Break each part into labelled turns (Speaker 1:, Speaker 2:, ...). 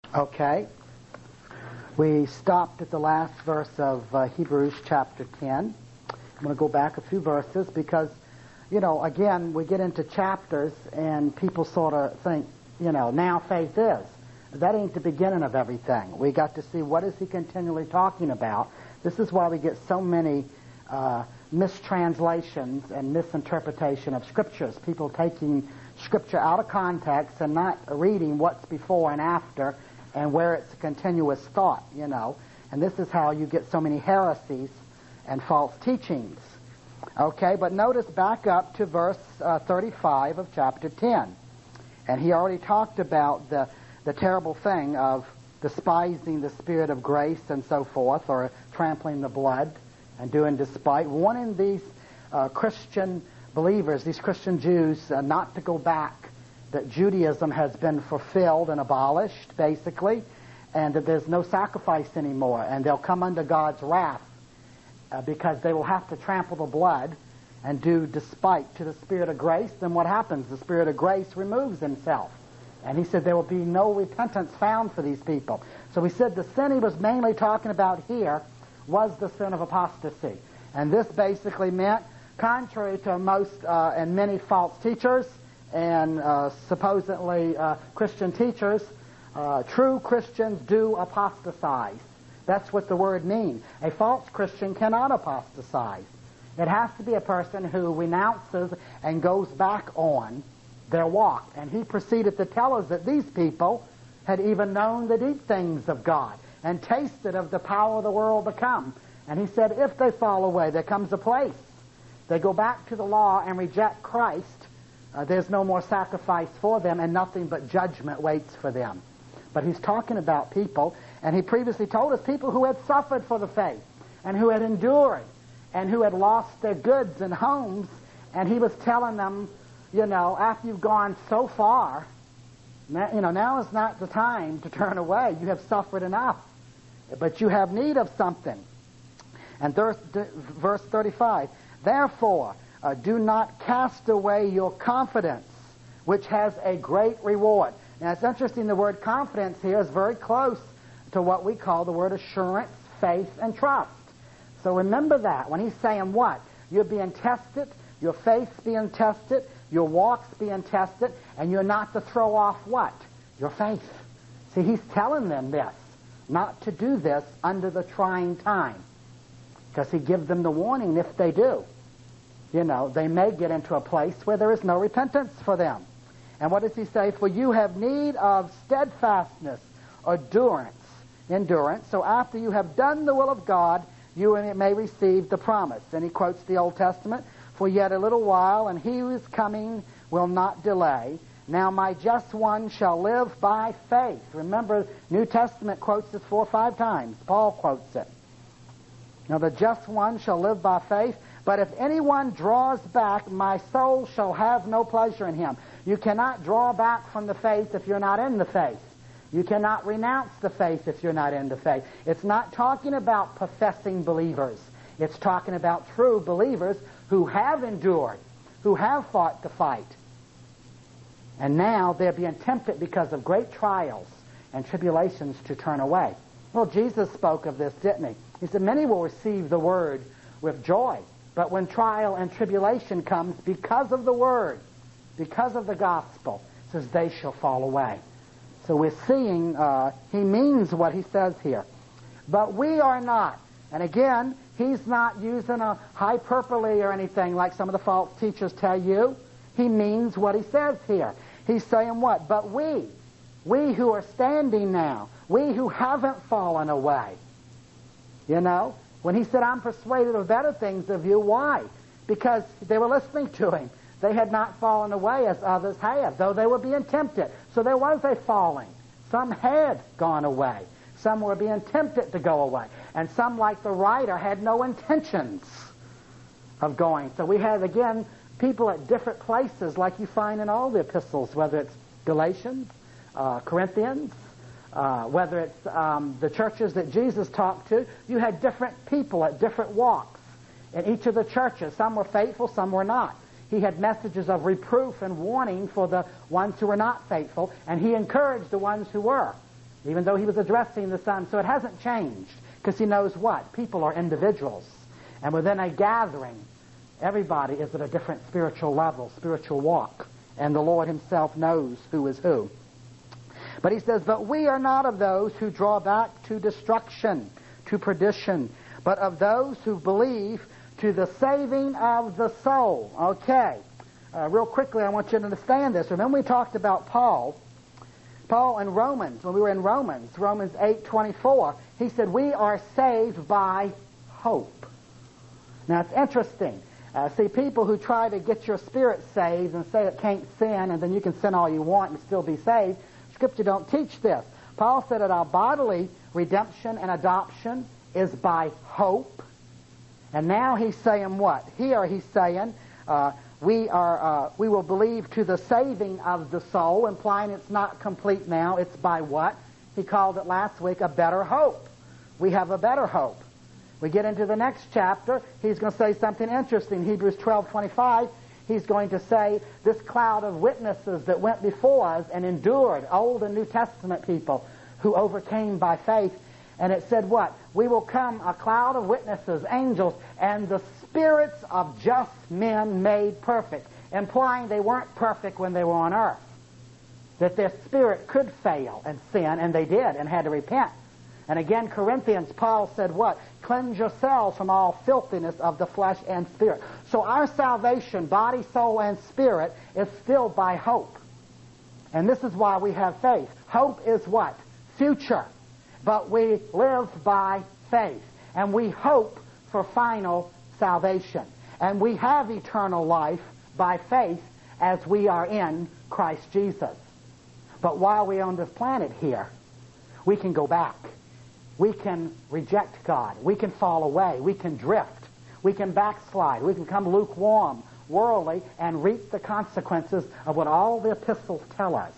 Speaker 1: Okay. We stopped at the last verse of Hebrews chapter 10. I'm going to go back a few verses because, again, we get into chapters and people sort of think, now faith is. That ain't the beginning of everything. We got to see what is he continually talking about. This is why we get so many mistranslations and misinterpretation of scriptures. People taking scripture out of context and not reading what's before and after and where it's a continuous thought, And this is how you get so many heresies and false teachings. Okay, but notice back up to verse 35 of chapter 10. And he already talked about the terrible thing of despising the Spirit of grace and so forth, or trampling the blood and doing despite, warning these Christian believers, these Christian Jews, not to go back, that Judaism has been fulfilled and abolished, basically, and that there's no sacrifice anymore, and they'll come under God's wrath because they will have to trample the blood and do despite to the Spirit of grace. Then what happens? The Spirit of grace removes himself. And he said there will be no repentance found for these people. So he said the sin he was mainly talking about here was the sin of apostasy. And this basically meant, contrary to most and many false teachers and supposedly Christian teachers, true Christians do apostatize. That's what the word means. A false Christian cannot apostatize. It has to be a person who renounces and goes back on their walk. And he proceeded to tell us that these people had even known the deep things of God and tasted of the power of the world to come. And he said, if they fall away, there comes a place. They go back to the law and reject Christ. There's no more sacrifice for them, and nothing but judgment waits for them. But he's talking about people, and he previously told us people who had suffered for the faith, and who had endured, and who had lost their goods and homes, and he was telling them, after you've gone so far, now is not the time to turn away. You have suffered enough, but you have need of something. And verse 35, therefore, do not cast away your confidence, which has a great reward. Now, it's interesting, the word confidence here is very close to what we call the word assurance, faith, and trust. So remember that. When he's saying what? You're being tested, your faith's being tested, your walk's being tested, and you're not to throw off what? Your faith. See, he's telling them this, not to do this under the trying time. Because he gives them the warning if they do. They may get into a place where there is no repentance for them. And what does he say? For you have need of steadfastness, endurance. So after you have done the will of God, you may receive the promise. And he quotes the Old Testament, for yet a little while, and he who is coming will not delay. Now my just one shall live by faith. Remember, New Testament quotes this 4 or 5 times. Paul quotes it. Now the just one shall live by faith. But if anyone draws back, my soul shall have no pleasure in him. You cannot draw back from the faith if you're not in the faith. You cannot renounce the faith if you're not in the faith. It's not talking about professing believers. It's talking about true believers who have endured, who have fought the fight. And now they're being tempted because of great trials and tribulations to turn away. Well, Jesus spoke of this, didn't he? He said, many will receive the word with joy. But when trial and tribulation comes because of the word, because of the gospel, it says they shall fall away. So we're seeing he means what he says here. But we are not. And again, he's not using a hyperbole or anything like some of the false teachers tell you. He means what he says here. He's saying what? But we who are standing now, we who haven't fallen away, when he said, I'm persuaded of better things of you, why? Because they were listening to him. They had not fallen away as others have, though they were being tempted. So there was a falling. Some had gone away. Some were being tempted to go away. And some, like the writer, had no intentions of going. So we had, again, people at different places, like you find in all the epistles, whether it's Galatians, Corinthians, whether it's the churches that Jesus talked to. You had different people at different walks in each of the churches. Some were faithful, some were not. He had messages of reproof and warning for the ones who were not faithful, and he encouraged the ones who were. even though he was addressing the Son. So it hasn't changed, because he knows what? People are individuals. And within a gathering, everybody is at a different spiritual level, spiritual walk. And the Lord himself knows who is who. But he says, but we are not of those who draw back to destruction, to perdition, but of those who believe to the saving of the soul. Okay. Real quickly, I want you to understand this. Remember we talked about Paul in Romans, when we were in Romans 8:24, he said, we are saved by hope. Now, it's interesting. See, people who try to get your spirit saved and say it can't sin, and then you can sin all you want and still be saved, Scripture don't teach this. Paul said that our bodily redemption and adoption is by hope. And now he's saying what? Here he's saying, we will believe to the saving of the soul, implying it's not complete now. It's by what? He called it last week a better hope. We have a better hope. We get into the next chapter, he's going to say something interesting. Hebrews 12:25, he's going to say this cloud of witnesses that went before us and endured, Old and New Testament people who overcame by faith. And it said what? We will come a cloud of witnesses, angels, and the spirits of just men made perfect, implying they weren't perfect when they were on earth. That their spirit could fail and sin, and they did, and had to repent. And again, Corinthians, Paul said what? Cleanse yourselves from all filthiness of the flesh and spirit. So our salvation, body, soul, and spirit, is still by hope. And this is why we have faith. Hope is what? Future. But we live by faith. And we hope for final salvation. And we have eternal life by faith as we are in Christ Jesus. But while we're on this planet here, we can go back. We can reject God. We can fall away. We can drift. We can backslide. We can become lukewarm, worldly, and reap the consequences of what all the epistles tell us.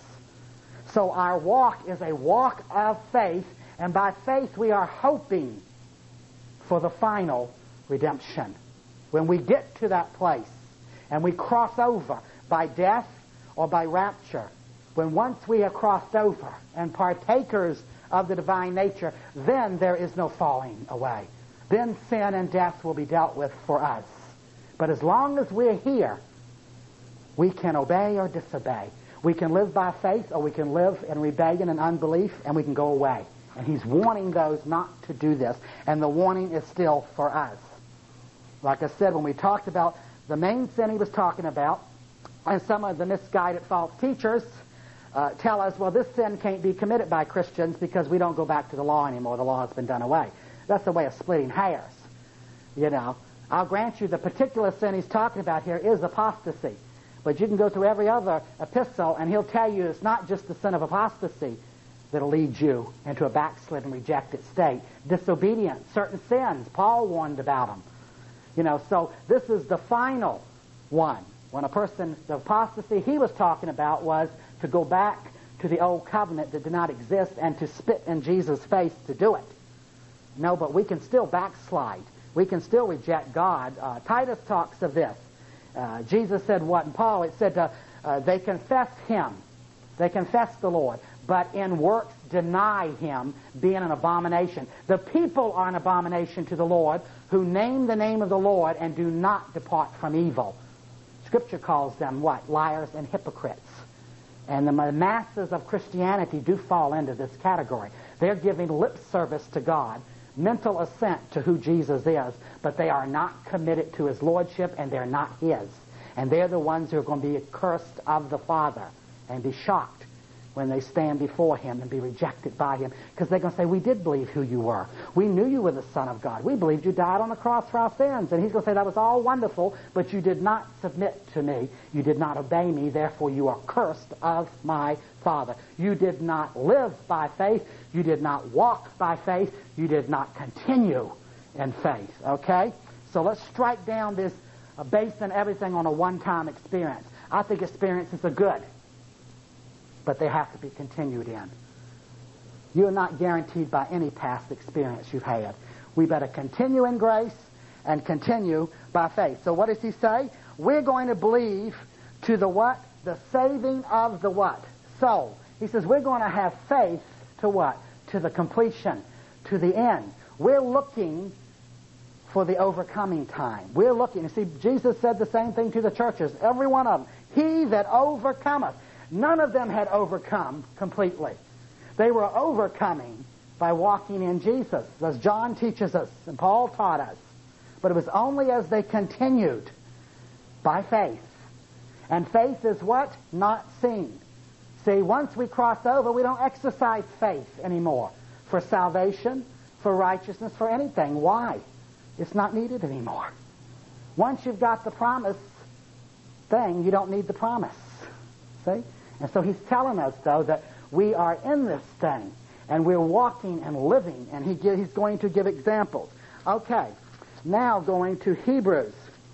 Speaker 1: So our walk is a walk of faith, and by faith we are hoping for the final redemption. When we get to that place and we cross over by death or by rapture, when once we have crossed over and partakers of the divine nature, then there is no falling away. Then sin and death will be dealt with for us. But as long as we're here, we can obey or disobey. We can live by faith, or we can live in rebellion and unbelief, and we can go away. And he's warning those not to do this. And the warning is still for us. Like I said, when we talked about the main sin he was talking about, and some of the misguided false teachers tell us, well, this sin can't be committed by Christians because we don't go back to the law anymore. The law has been done away. That's a way of splitting hairs. You know, I'll grant you the particular sin he's talking about here is apostasy. But you can go through every other epistle and he'll tell you it's not just the sin of apostasy that'll lead you into a backslidden, rejected state. Disobedience, certain sins. Paul warned about them. You know, so this is the final one. When a person, the apostasy he was talking about was to go back to the old covenant that did not exist and to spit in Jesus' face to do it. No, but we can still backslide. We can still reject God. Titus talks of this. Jesus said what? And Paul, it said they confess him. They confess the Lord. But in works deny him, being an abomination. The people are an abomination to the Lord who name the name of the Lord and do not depart from evil. Scripture calls them what? Liars and hypocrites. And the masses of Christianity do fall into this category. They're giving lip service to God, mental assent to who Jesus is, but they are not committed to his lordship, and they're not his. And they're the ones who are going to be accursed of the Father and be shocked when they stand before him and be rejected by him, because they're going to say, we did believe who you were. We knew you were the Son of God. We believed you died on the cross for our sins. And he's going to say, that was all wonderful, but you did not submit to me. You did not obey me. Therefore, you are cursed of my Father. You did not live by faith. You did not walk by faith. You did not continue in faith. Okay? So let's strike down this basing everything on a one-time experience. I think experiences are good, but they have to be continued in. You're not guaranteed by any past experience you've had. We better continue in grace and continue by faith. So what does he say? We're going to believe to the what? The saving of the what? Soul. He says we're going to have faith to what? To the completion, to the end. We're looking for the overcoming time. We're looking. You see, Jesus said the same thing to the churches, every one of them. He that overcometh. None of them had overcome completely. They were overcoming by walking in Jesus, as John teaches us and Paul taught us. But it was only as they continued by faith. And faith is what? Not seen. See, once we cross over, we don't exercise faith anymore for salvation, for righteousness, for anything. Why? It's not needed anymore. Once you've got the promise thing, you don't need the promise. See? And so he's telling us, though, that we are in this thing, and we're walking and living, and he's going to give examples. Okay, now going to Hebrews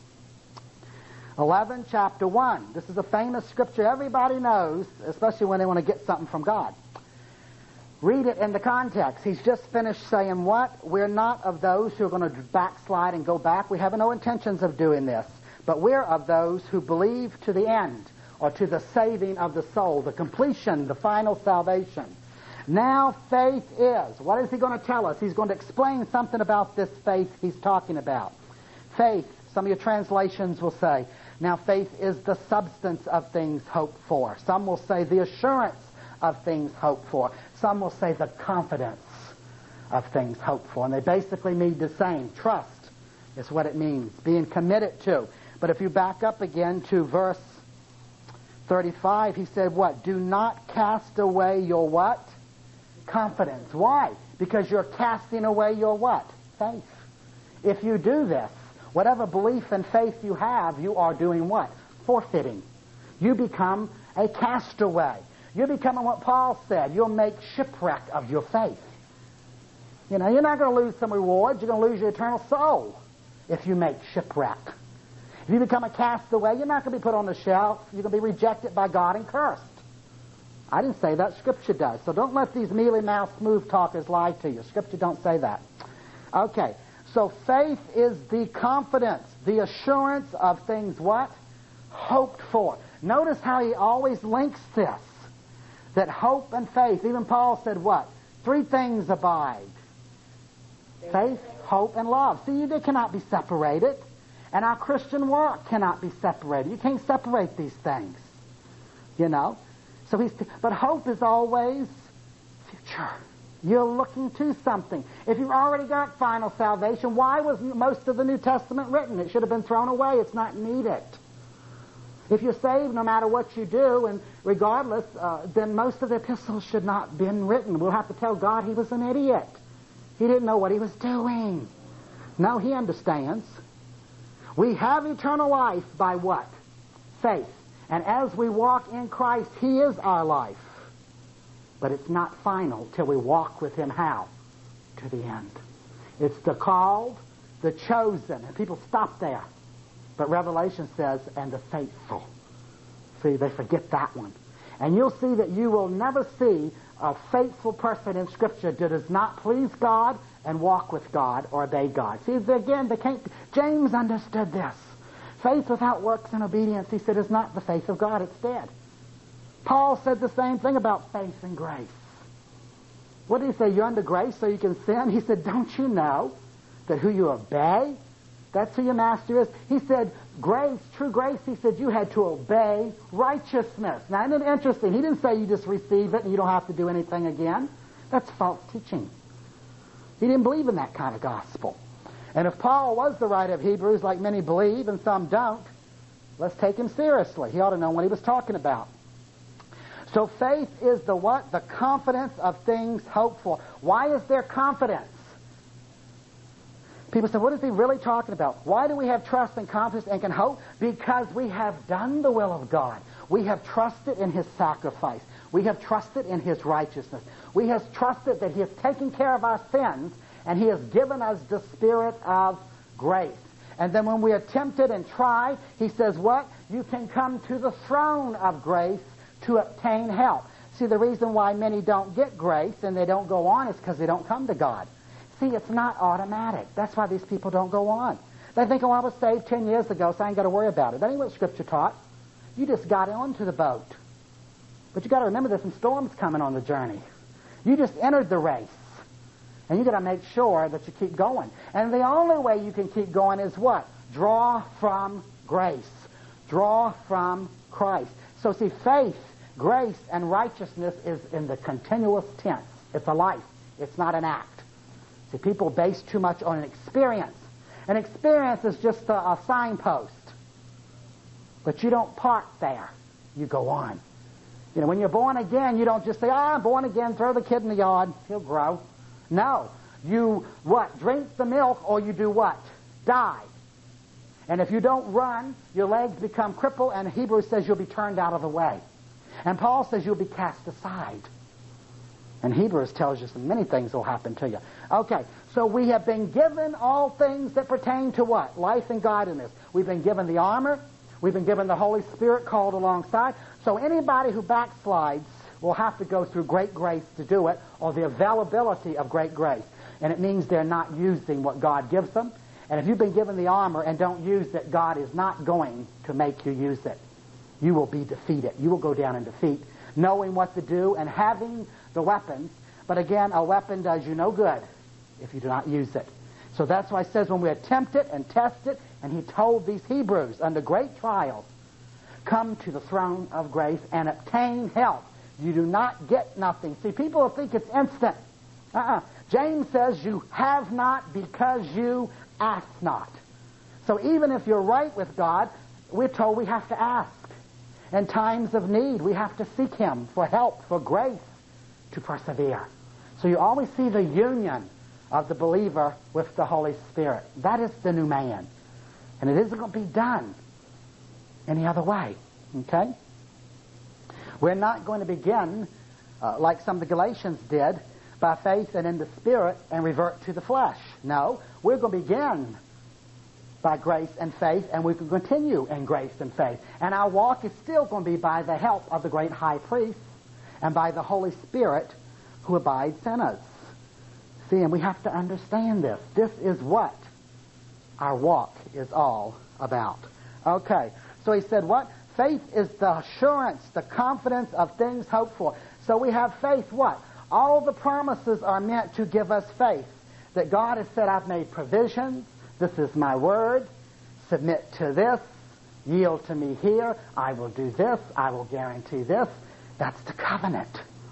Speaker 1: 11, chapter 1. This is a famous scripture everybody knows, especially when they want to get something from God. Read it in the context. He's just finished saying what? We're not of those who are going to backslide and go back. We have no intentions of doing this. But we're of those who believe to the end, or to the saving of the soul, the completion, the final salvation. Now faith is. What is he going to tell us? He's going to explain something about this faith he's talking about. Faith, some of your translations will say, now faith is the substance of things hoped for. Some will say the assurance of things hoped for. Some will say the confidence of things hoped for. And they basically mean the same. Trust is what it means, being committed to. But if you back up again to verse 35, he said what? Do not cast away your what? Confidence. Why? Because you're casting away your what? Faith. If you do this, whatever belief and faith you have, you are doing what? Forfeiting. You become a castaway. You're becoming what Paul said. You'll make shipwreck of your faith. You know, you're not going to lose some rewards. You're going to lose your eternal soul if you make shipwreck. If you become a castaway, you're not going to be put on the shelf. You're going to be rejected by God and cursed. I didn't say that. Scripture does. So don't let these mealy-mouthed smooth talkers lie to you. Scripture don't say that. Okay. So faith is the confidence, the assurance of things what? Hoped for. Notice how he always links this. That hope and faith, even Paul said what? 3 things abide. Faith, hope, and love. See, they cannot be separated. And our Christian walk cannot be separated. You can't separate these things. You know? But hope is always future. You're looking to something. If you've already got final salvation, why was most of the New Testament written? It should have been thrown away. It's not needed. If you're saved, no matter what you do, and regardless, then most of the epistles should not have been written. We'll have to tell God he was an idiot. He didn't know what he was doing. No, he understands. We have eternal life by what? Faith. And as we walk in Christ, he is our life. But it's not final till we walk with him how? To the end. It's the called, the chosen. And people stop there. But Revelation says, and the faithful. See, they forget that one. And you'll see that you will never see a faithful person in Scripture that does not please God and walk with God or obey God. See, again, they can't. James understood this. Faith without works and obedience, he said, is not the faith of God. It's dead. Paul said the same thing about faith and grace. What did he say? You're under grace so you can sin? He said, don't you know that who you obey, that's who your master is? He said, grace, true grace, he said you had to obey righteousness. Now, isn't it interesting? He didn't say you just receive it and you don't have to do anything again. That's false teaching. He didn't believe in that kind of gospel. And if Paul was the writer of Hebrews, like many believe and some don't, let's take him seriously. He ought to know what he was talking about. So faith is the what? The confidence of things hoped for. Why is there confidence? People say, what is he really talking about? Why do we have trust and confidence and can hope? Because we have done the will of God. We have trusted in his sacrifice. We have trusted in his righteousness. We have trusted that he has taken care of our sins and he has given us the spirit of grace. And then when we are tempted and tried, he says what? You can come to the throne of grace to obtain help. See, the reason why many don't get grace and they don't go on is because they don't come to God. See, it's not automatic. That's why these people don't go on. They think, oh, I was saved 10 years ago, so I ain't got to worry about it. That ain't what Scripture taught. You just got onto the boat. But you got to remember there's some storms coming on the journey. You just entered the race. And you've got to make sure that you keep going. And the only way you can keep going is what? Draw from grace. Draw from Christ. So see, faith, grace, and righteousness is in the continuous tense. It's a life. It's not an act. See, people base too much on an experience. An experience is just a signpost. But you don't park there. You go on. You know, when you're born again, you don't just say, I'm born again, throw the kid in the yard, he'll grow. No. You, what? Drink the milk, or you do what? Die. And if you don't run, your legs become crippled, and Hebrews says you'll be turned out of the way. And Paul says you'll be cast aside. And Hebrews tells you so many things will happen to you. Okay, so we have been given all things that pertain to what? Life and godliness. We've been given the armor. We've been given the Holy Spirit called alongside. So anybody who backslides will have to go through great grace to do it, or the availability of great grace. And it means they're not using what God gives them. And if you've been given the armor and don't use it, God is not going to make you use it. You will be defeated. You will go down in defeat, knowing what to do and having the weapons. But again, a weapon does you no good if you do not use it. So that's why it says when we are tempted and tested, and he told these Hebrews under great trials, come to the throne of grace and obtain help. You do not get nothing. See, people think it's instant. James says you have not because you ask not. So even if you're right with God, we're told we have to ask. In times of need, we have to seek him for help, for grace to persevere. So you always see the union of the believer with the Holy Spirit. That is the new man. And it isn't going to be done any other way. Okay? We're not going to begin, like some of the Galatians did, by faith and in the Spirit and revert to the flesh. No, we're going to begin by grace and faith, and we can continue in grace and faith. And our walk is still going to be by the help of the great high priest and by the Holy Spirit who abides in us. See, and we have to understand this. This is what our walk is all about. Okay, so he said what? Faith is the assurance, the confidence of things hoped for. So we have faith what? All the promises are meant to give us faith. That God has said, I've made provisions. This is my word. Submit to this. Yield to me here. I will do this. I will guarantee this. That's the covenant.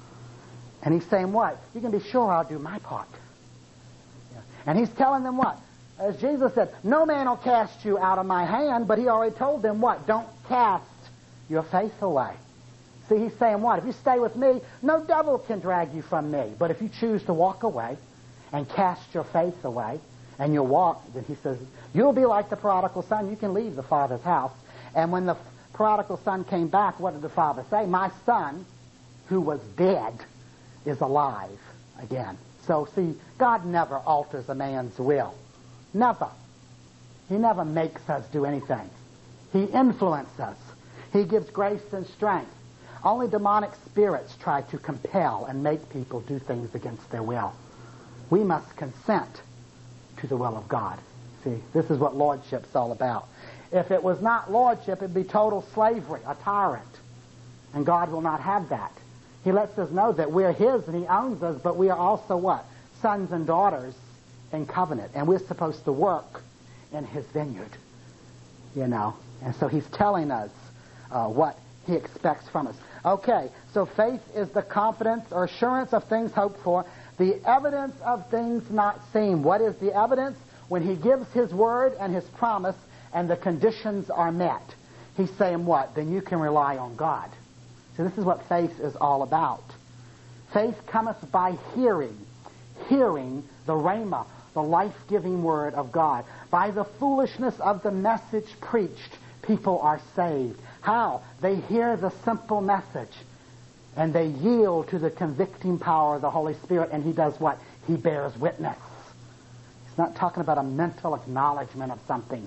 Speaker 1: And he's saying what? You can be sure I'll do my part. Yeah. And he's telling them what? As Jesus said, no man will cast you out of my hand, but he already told them what? Don't cast your faith away. See, he's saying what? If you stay with me, no devil can drag you from me. But if you choose to walk away and cast your faith away, and you'll walk, then he says, you'll be like the prodigal son. You can leave the father's house. And when the prodigal son came back, what did the father say? My son, who was dead, is alive again. So, see, God never alters a man's will. Never. He never makes us do anything. He influences us. He gives grace and strength. Only demonic spirits try to compel and make people do things against their will. We must consent to the will of God. See, this is what lordship's all about. If it was not lordship, it'd be total slavery, a tyrant. And God will not have that. He lets us know that we're his and he owns us, but we are also what? Sons and daughters in covenant. And we're supposed to work in his vineyard. You know. And so he's telling us what he expects from us. Okay, so faith is the confidence or assurance of things hoped for, the evidence of things not seen. What is the evidence? When he gives his word and his promise and the conditions are met. He's saying what? Then you can rely on God. So this is what faith is all about. Faith cometh by hearing. Hearing the rhema, the life-giving word of God. By the foolishness of the message preached, people are saved. How? They hear the simple message and they yield to the convicting power of the Holy Spirit, and he does what? He bears witness. He's not talking about a mental acknowledgement of something.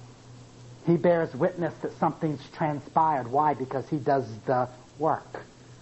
Speaker 1: He bears witness that something's transpired. Why? Because he does the work.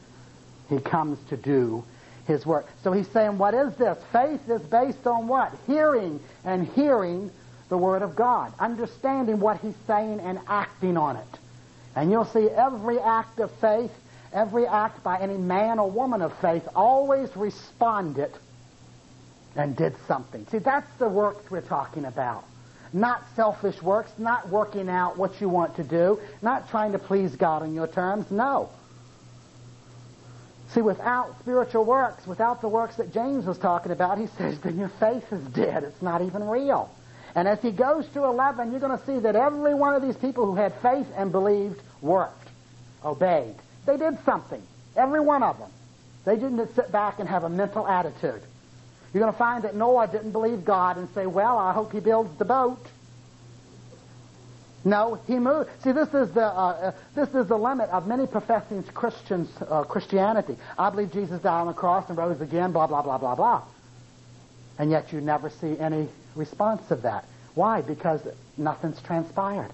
Speaker 1: He comes to do his work. So he's saying, what is this? Faith is based on what? Hearing, and hearing the word of God. Understanding what he's saying and acting on it. And you'll see every act of faith, every act by any man or woman of faith always responded and did something. See, that's the works we're talking about. Not selfish works, not working out what you want to do, not trying to please God on your terms. No. See, without spiritual works, without the works that James was talking about, he says, then your faith is dead. It's not even real. And as he goes to 11, you're going to see that every one of these people who had faith and believed worked, obeyed. They did something. Every one of them. They didn't sit back and have a mental attitude. You're going to find that Noah didn't believe God and say, well, I hope he builds the boat. No, he moved. See, this is the limit of many professing Christians, Christianity. I believe Jesus died on the cross and rose again, blah, blah, blah, blah, blah. And yet you never see any response of that. Why? Because nothing's transpired.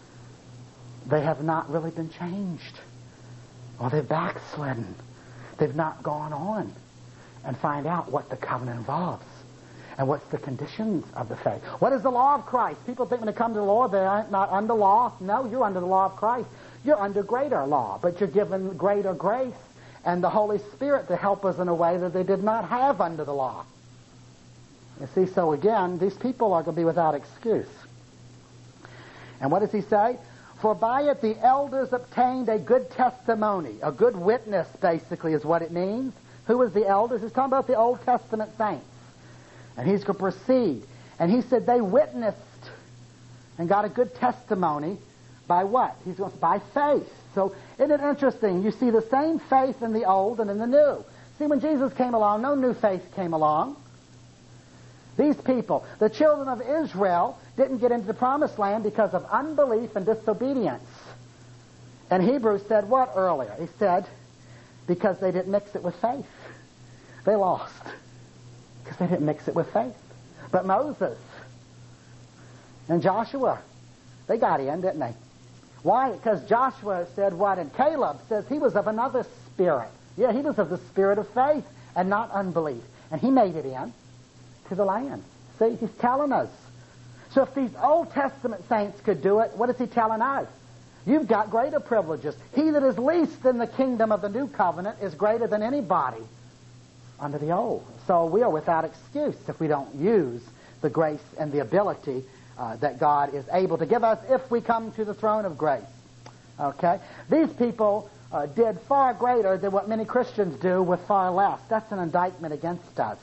Speaker 1: They have not really been changed. Or they've backslidden. They've not gone on and find out what the covenant involves and what's the conditions of the faith. What is the law of Christ? People think when they come to the Lord, they are not under law. No, you're under the law of Christ. You're under greater law, but you're given greater grace and the Holy Spirit to help us in a way that they did not have under the law. You see, so again, these people are going to be without excuse. And what does he say? For by it the elders obtained a good testimony. A good witness, basically, is what it means. Who was the elders? He's talking about the Old Testament saints. And he's going to proceed. And he said they witnessed and got a good testimony by what? He's going to, by faith. So isn't it interesting? You see the same faith in the old and in the new. See, when Jesus came along, no new faith came along. These people, the children of Israel, didn't get into the promised land because of unbelief and disobedience. And Hebrews said what earlier? He said, because they didn't mix it with faith. They lost. Because they didn't mix it with faith. But Moses and Joshua, they got in, didn't they? Why? Because Joshua said what? And Caleb says he was of another spirit. Yeah, he was of the spirit of faith and not unbelief. And he made it in to the land. See, he's telling us. So if these Old Testament saints could do it, what is he telling us? You've got greater privileges. He that is least in the kingdom of the new covenant is greater than anybody under the old. So we are without excuse if we don't use the grace and the ability that God is able to give us if we come to the throne of grace. Okay? These people did far greater than what many Christians do with far less. That's an indictment against us.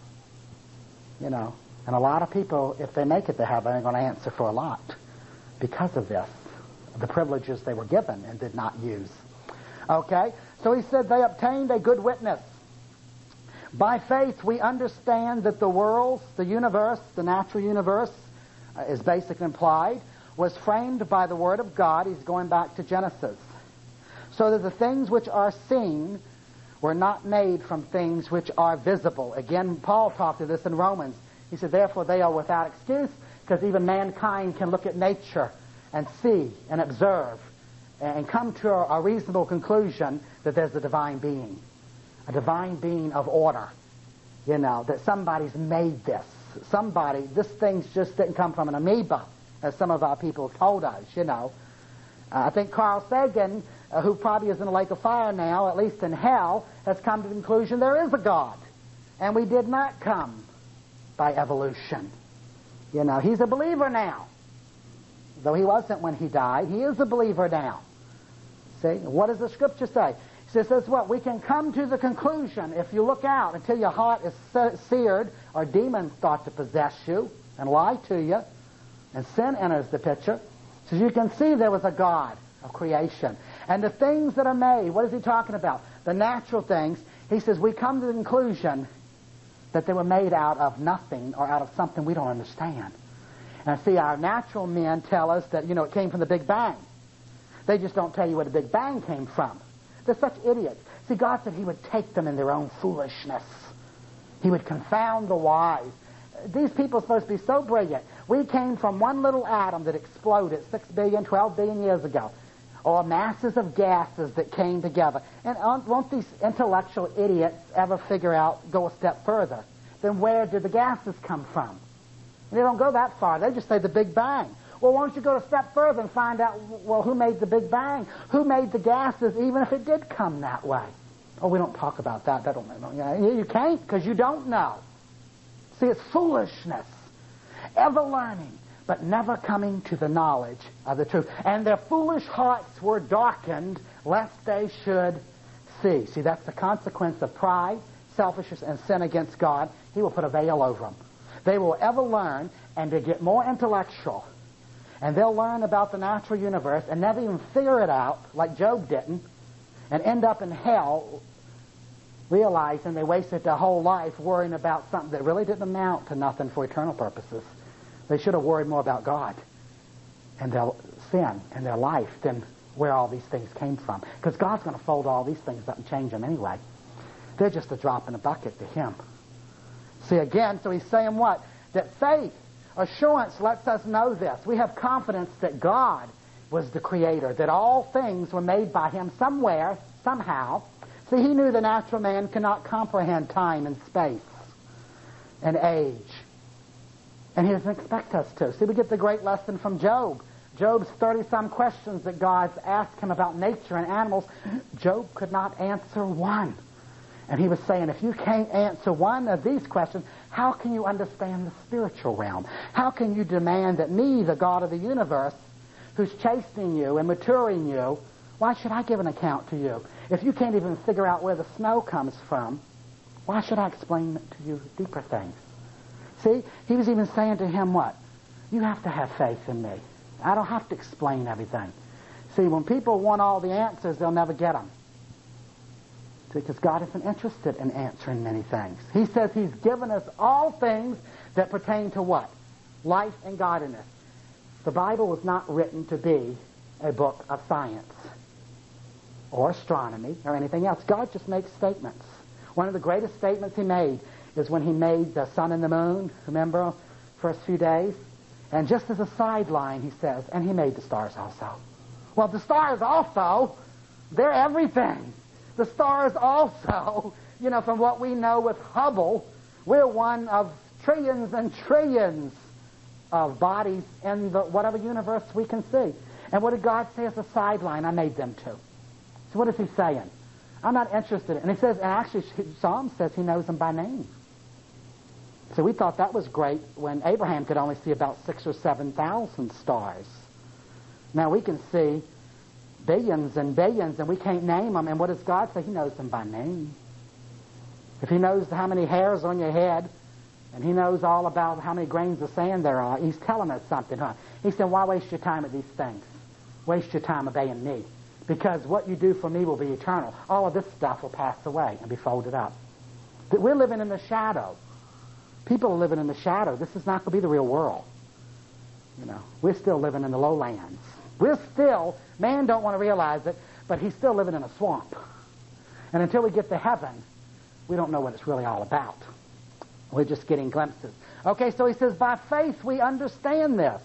Speaker 1: You know, and a lot of people, if they make it to heaven, are going to answer for a lot because of this, the privileges they were given and did not use. Okay? So he said they obtained a good witness. By faith, we understand that the world, the universe, the natural universe, is basically implied, was framed by the Word of God. He's going back to Genesis. So that the things which are seen were not made from things which are visible. Again, Paul talked to this in Romans. He said, therefore they are without excuse, because even mankind can look at nature and see and observe and come to a reasonable conclusion that there's a divine being of order. You know, that somebody's made this. This thing just didn't come from an amoeba, as some of our people told us, you know. I think Carl Sagan, who probably is in the lake of fire now, at least in hell, has come to the conclusion there is a God. And we did not come by evolution. You know, he's a believer now. Though he wasn't when he died, he is a believer now. See, what does the Scripture say? It says what? We can come to the conclusion, if you look out until your heart is seared, or demons start to possess you and lie to you, and sin enters the picture. So you can see there was a God of creation. And the things that are made, what is he talking about? The natural things. He says we come to the conclusion that they were made out of nothing or out of something we don't understand. And see, our natural men tell us that, you know, it came from the Big Bang. They just don't tell you where the Big Bang came from. They're such idiots. See, God said he would take them in their own foolishness. He would confound the wise. These people are supposed to be so brilliant. We came from one little atom that exploded 6 billion, 12 billion years ago. Or masses of gases that came together. And won't these intellectual idiots ever figure out, go a step further? Then where did the gases come from? They don't go that far. They just say the Big Bang. Well, why don't you go a step further and find out, well, who made the Big Bang? Who made the gases, even if it did come that way? Oh, we don't talk about that. You can't, because you don't know. See, it's foolishness. Ever learning, but never coming to the knowledge of the truth. And their foolish hearts were darkened, lest they should see. See, that's the consequence of pride, selfishness, and sin against God. He will put a veil over them. They will ever learn, and to get more intellectual, and they'll learn about the natural universe and never even figure it out, like Job didn't, and end up in hell realizing they wasted their whole life worrying about something that really didn't amount to nothing for eternal purposes. They should have worried more about God and their sin and their life than where all these things came from. Because God's going to fold all these things up and change them anyway. They're just a drop in the bucket to Him. See, again, so he's saying what? That faith, assurance lets us know this. We have confidence that God was the Creator, that all things were made by Him somewhere, somehow. See, He knew the natural man cannot comprehend time and space and age. And He doesn't expect us to. See, we get the great lesson from Job. Job's 30-some questions that God's asked him about nature and animals. Job could not answer one. And he was saying, if you can't answer one of these questions, how can you understand the spiritual realm? How can you demand that me, the God of the universe, who's chastening you and maturing you, why should I give an account to you? If you can't even figure out where the snow comes from, why should I explain to you deeper things? See, he was even saying to him what? You have to have faith in me. I don't have to explain everything. See, when people want all the answers, they'll never get them. Because God isn't interested in answering many things. He says He's given us all things that pertain to what? Life and godliness. The Bible was not written to be a book of science or astronomy or anything else. God just makes statements. One of the greatest statements He made is when He made the sun and the moon, remember, first few days? And just as a sideline, He says, and He made the stars also. Well, the stars also, they're everything. The stars also, from what we know with Hubble, we're one of trillions and trillions of bodies in the whatever universe we can see. And what did God say as a sideline? I made them too. So what is He saying? I'm not interested. And He says, and actually Psalm says He knows them by name. So we thought that was great when Abraham could only see about 6,000 or 7,000 stars. Now we can see billions and billions, and we can't name them. And what does God say? He knows them by name. If He knows how many hairs on your head, and He knows all about how many grains of sand there are, He's telling us something, huh? He said, why waste your time with these things? Waste your time obeying me. Because what you do for me will be eternal. All of this stuff will pass away and be folded up. But we're living in the shadow. People are living in the shadow. This is not going to be the real world. We're still living in the lowlands. Man don't want to realize it, but he's still living in a swamp. And until we get to heaven, we don't know what it's really all about. We're just getting glimpses. Okay, so he says, by faith we understand this.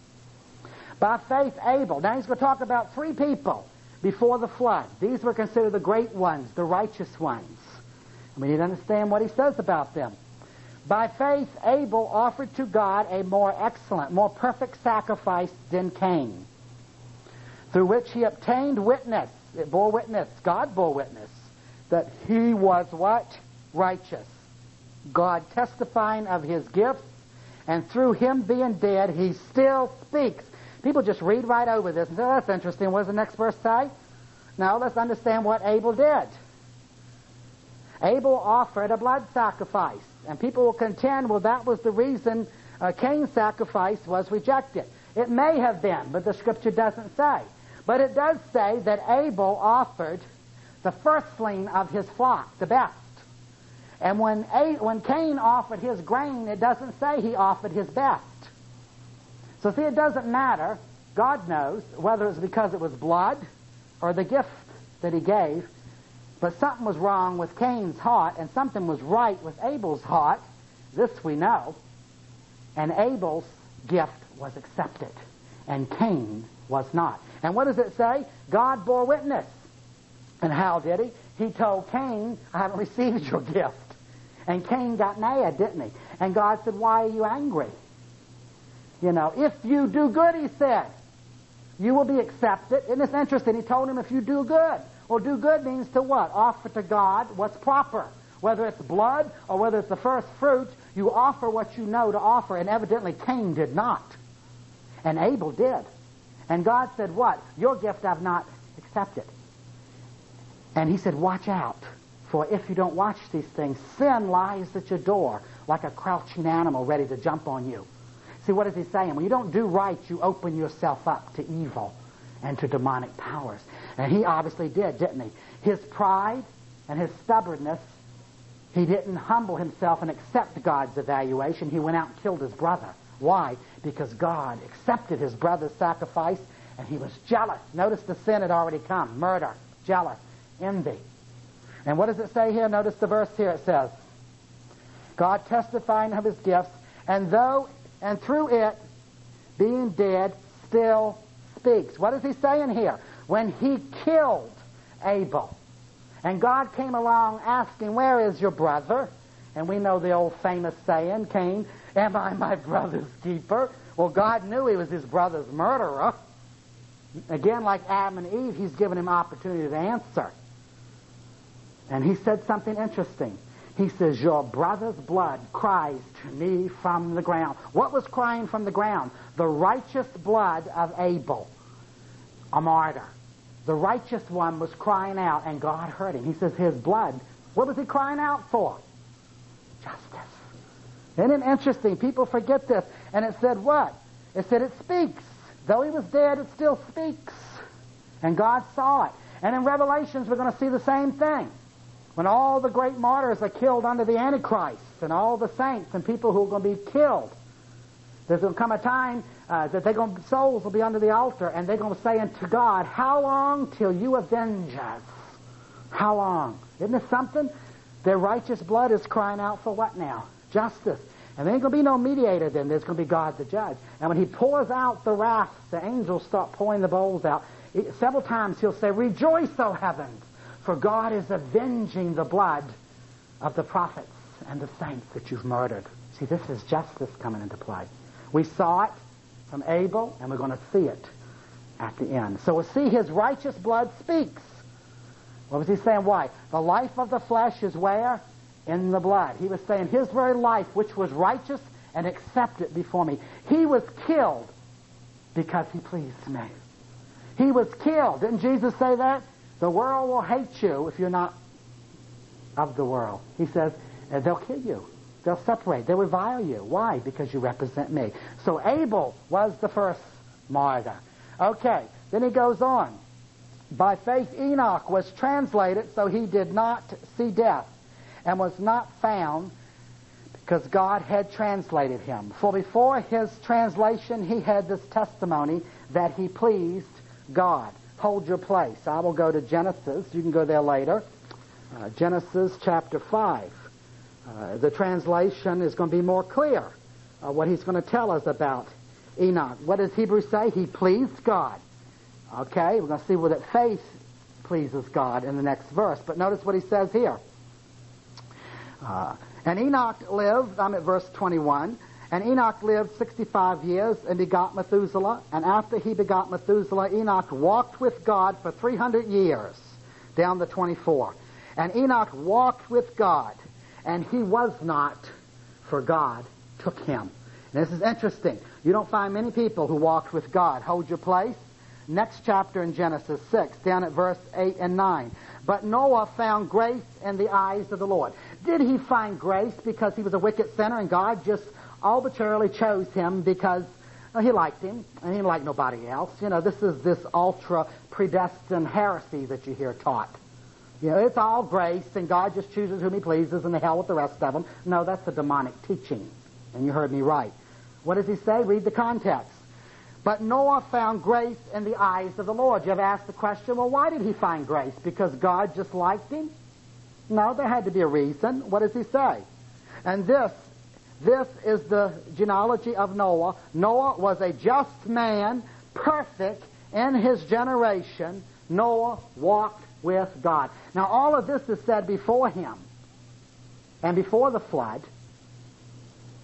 Speaker 1: By faith Abel. Now he's going to talk about 3 people before the flood. These were considered the great ones, the righteous ones. And we need to understand what he says about them. By faith Abel offered to God a more excellent, more perfect sacrifice than Cain, through which he obtained witness. It bore witness. God bore witness that he was what? Righteous. God testifying of his gifts, and through him being dead, he still speaks. People just read right over this and say, oh, that's interesting. What does the next verse say? Now, let's understand what Abel did. Abel offered a blood sacrifice, and people will contend, well, that was the reason Cain's sacrifice was rejected. It may have been, but the Scripture doesn't say. But it does say that Abel offered the firstling of his flock, the best. And when Cain offered his grain, it doesn't say he offered his best. So see, it doesn't matter. God knows whether it's because it was blood or the gift that he gave. But something was wrong with Cain's heart, and something was right with Abel's heart. This we know. And Abel's gift was accepted, and Cain was not. And what does it say? God bore witness. And how did he? He told Cain, I haven't received your gift. And Cain got mad, didn't he? And God said, why are you angry? You know, if you do good, he said, you will be accepted. Isn't this interesting? He told him if you do good. Well, do good means to what? Offer to God what's proper. Whether it's blood or whether it's the first fruit, you offer what you know to offer. And evidently Cain did not. And Abel did. And God said, what? Your gift I've not accepted. And he said, watch out. For if you don't watch these things, sin lies at your door like a crouching animal ready to jump on you. See, what is he saying? When you don't do right, you open yourself up to evil and to demonic powers. And he obviously did, didn't he? His pride and his stubbornness, he didn't humble himself and accept God's evaluation. He went out and killed his brother. Why? Because God accepted his brother's sacrifice, and he was jealous. Notice the sin had already come. Murder, jealous, envy. And what does it say here? Notice the verse here. It says, God testifying of his gifts, and through it, being dead, still speaks. What is he saying here? When he killed Abel, and God came along asking, where is your brother? And we know the old famous saying, Cain, am I my brother's keeper? Well, God knew he was his brother's murderer. Again, like Adam and Eve, he's given him opportunity to answer. And he said something interesting. He says, your brother's blood cries to me from the ground. What was crying from the ground? The righteous blood of Abel, a martyr. The righteous one was crying out, and God heard him. He says his blood, what was he crying out for? Justice. Isn't it interesting? People forget this. And it said what? It said it speaks. Though he was dead, it still speaks. And God saw it. And in Revelations, we're going to see the same thing. When all the great martyrs are killed under the Antichrist, and all the saints and people who are going to be killed, there's going to come a time that souls will be under the altar, and they're going to say unto God, how long till you avenge us? How long? Isn't this something? Their righteous blood is crying out for what now? Justice. And there ain't going to be no mediator then. There's going to be God the judge. And when he pours out the wrath, the angels start pouring the bowls out. Several times he'll say, rejoice, O heavens, for God is avenging the blood of the prophets and the saints that you've murdered. See, this is justice coming into play. We saw it from Abel, and we're going to see it at the end. So we'll see his righteous blood speaks. What was he saying? Why? The life of the flesh is where? In the blood. He was saying his very life, which was righteous and accepted before me. He was killed because he pleased me. He was killed. Didn't Jesus say that? The world will hate you if you're not of the world. He says, they'll kill you. They'll separate. They'll revile you. Why? Because you represent me. So Abel was the first martyr. Okay, then he goes on. By faith Enoch was translated so he did not see death, and was not found because God had translated him. For before his translation he had this testimony that he pleased God. Hold your place. I will go to Genesis. You can go there later. Genesis chapter 5. The translation is going to be more clear. What he's going to tell us about Enoch. What does Hebrews say? He pleased God. Okay, we're going to see where that faith pleases God in the next verse. But notice what he says here. And Enoch lived, I'm at verse 21, and Enoch lived 65 years and begot Methuselah. And after he begot Methuselah, Enoch walked with God for 300 years, down to 24. And Enoch walked with God, and he was not, for God took him. And this is interesting. You don't find many people who walked with God. Hold your place. Next chapter in Genesis 6, down at verse 8 and 9. But Noah found grace in the eyes of the Lord. Did he find grace because he was a wicked sinner and God just arbitrarily chose him because he liked him and he didn't like nobody else? You know, this is this ultra predestined heresy that you hear taught. You know, it's all grace and God just chooses whom he pleases and the hell with the rest of them. No, that's a demonic teaching. And you heard me right. What does he say? Read the context. But Noah found grace in the eyes of the Lord. You ever ask the question, well, why did he find grace? Because God just liked him? No, there had to be a reason. What does he say? And this is the genealogy of Noah. Noah was a just man, perfect in his generation. Noah walked with God. Now, all of this is said before him and before the flood.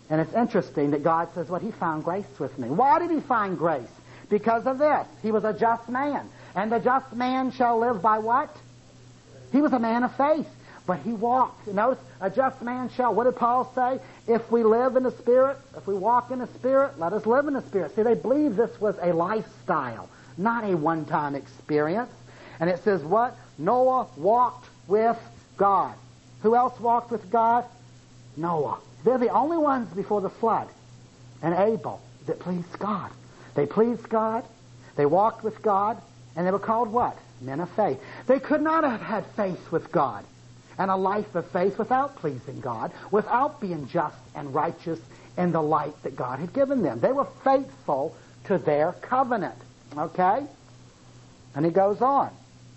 Speaker 1: And it's interesting that God says, well, he found grace with me. Why did he find grace? Because of this. He was a just man. And the just man shall live by what? He was a man of faith. But he walked. Notice, a just man shall. What did Paul say? If we live in the Spirit, if we walk in the Spirit, let us live in the Spirit. See, they believed this was a lifestyle, not a one-time experience. And it says what? Noah walked with God. Who else walked with God? Noah. They're the only ones before the flood and Abel that pleased God. They pleased God, they walked with God, and they were called what? Men of faith. They could not have had faith with God and a life of faith without pleasing God, without being just and righteous in the light that God had given them. They were faithful to their covenant. Okay? And he goes on.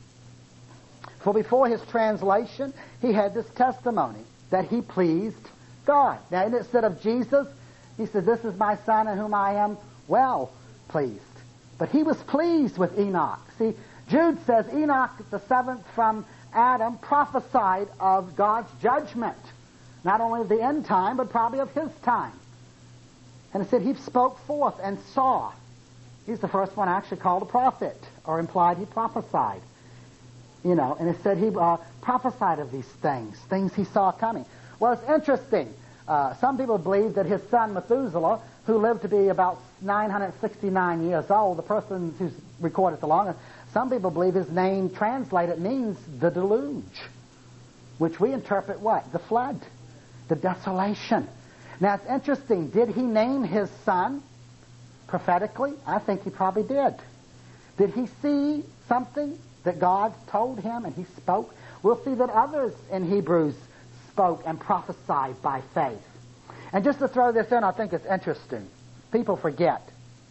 Speaker 1: For before his translation, he had this testimony that he pleased God. Now, instead of Jesus, he said, this is my son in whom I am well pleased. But he was pleased with Enoch. See, Jude says Enoch, the seventh from Adam, prophesied of God's judgment. Not only of the end time, but probably of his time. And it said he spoke forth and saw. He's the first one actually called a prophet, or implied he prophesied. You know, and it said he prophesied of these things he saw coming. Well, it's interesting. Some people believe that his son Methuselah, who lived to be about 969 years old, the person who's recorded the longest, some people believe his name translated means the deluge, which we interpret what? The flood, the desolation. Now, it's interesting. Did he name his son prophetically? I think he probably did. Did he see something that God told him and he spoke? We'll see that others in Hebrews spoke and prophesied by faith. And just to throw this in, I think it's interesting. People forget.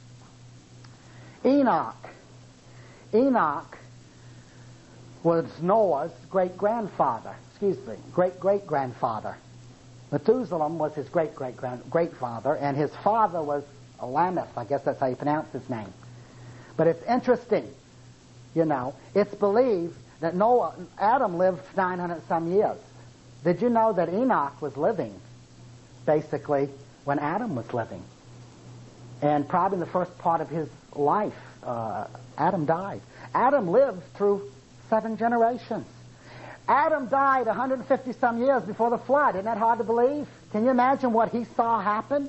Speaker 1: Enoch was Noah's great-grandfather. Great-great-grandfather. Methuselah was his great-great-great-father, and his father was Lamech. I guess that's how you pronounce his name. But it's interesting. You know, it's believed that Adam lived 900-some years. Did you know that Enoch was living, basically, when Adam was living? And probably in the first part of his life, Adam died. Adam lived through 7 generations. Adam died 150-some years before the flood. Isn't that hard to believe? Can you imagine what he saw happen?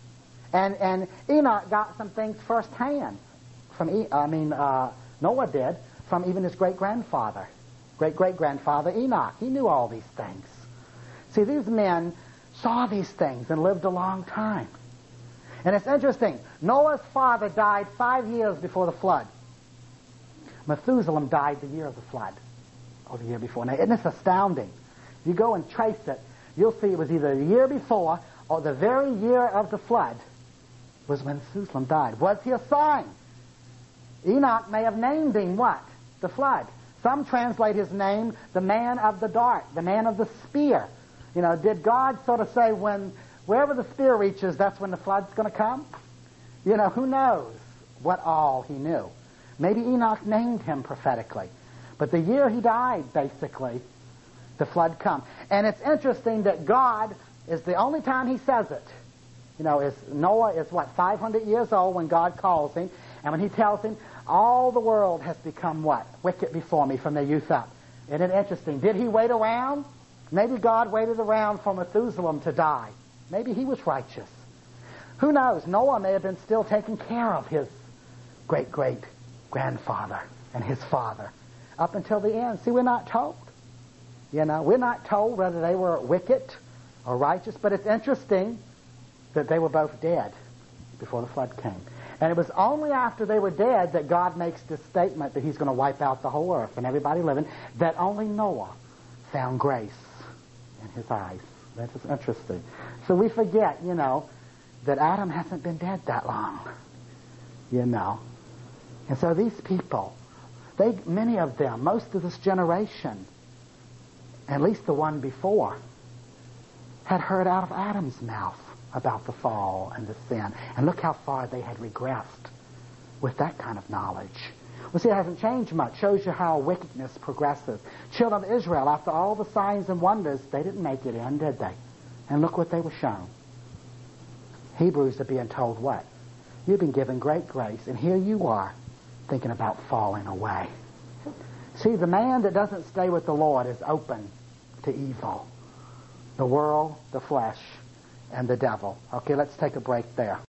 Speaker 1: And Enoch got some things firsthand from, Noah did, from even his great-grandfather. Great-great-grandfather Enoch. He knew all these things. See, these men saw these things and lived a long time. And it's interesting. Noah's father died 5 years before the flood. Methuselah died the year of the flood. Or the year before. Now, isn't this astounding? If you go and trace it, you'll see it was either the year before or the very year of the flood was when Methuselah died. Was he a sign? Enoch may have named him what? The flood. Some translate his name the man of the dart, the man of the spear. You know, did God sort of say wherever the spear reaches, that's when the flood's going to come? You know, who knows what all he knew. Maybe Enoch named him prophetically. But the year he died, basically, the flood come. And it's interesting that God is the only time he says it. You know, Noah is 500 years old when God calls him. And when he tells him, all the world has become what? Wicked before me from their youth up. Isn't it interesting? Did he wait around? Maybe God waited around for Methuselah to die. Maybe he was righteous. Who knows? Noah may have been still taking care of his great-great-grandfather and his father up until the end. See, we're not told. You know, we're not told whether they were wicked or righteous, but it's interesting that they were both dead before the flood came. And it was only after they were dead that God makes this statement that he's going to wipe out the whole earth and everybody living, that only Noah found grace in his eyes. That is interesting. So we forget, you know, that Adam hasn't been dead that long. You know. And so these people, many of them, most of this generation, at least the one before, had heard out of Adam's mouth about the fall and the sin. And look how far they had regressed with that kind of knowledge. Well, see, it hasn't changed much. Shows you how wickedness progresses. Children of Israel, after all the signs and wonders, they didn't make it in, did they? And look what they were shown. Hebrews are being told what? You've been given great grace, and here you are thinking about falling away. See, the man that doesn't stay with the Lord is open to evil. The world, the flesh, and the devil. Okay, let's take a break there.